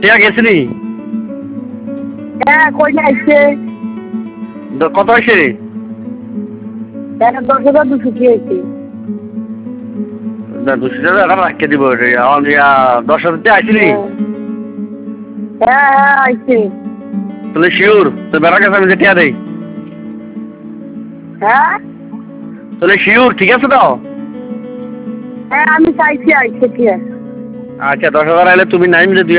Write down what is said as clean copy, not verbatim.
টিয়া গেছিনি? হ্যাঁ কই না আইছে। কত হয়েছে? 10,200 কি হয়েছে? না 200 টাকা এখন রাখতে দিব। এখন 10,000 আইসিনি? হ্যাঁ হ্যাঁ আইছে। তাহলে শিওর তো বেড়া গেছে আমি যে টিয়া দেই। হ্যাঁ তাহলে শিওর ঠিক আছে তো? হ্যাঁ আমি চাইছি আইছে কি আছে। আচ্ছা 10,000 আইলে তুমি নাইম যে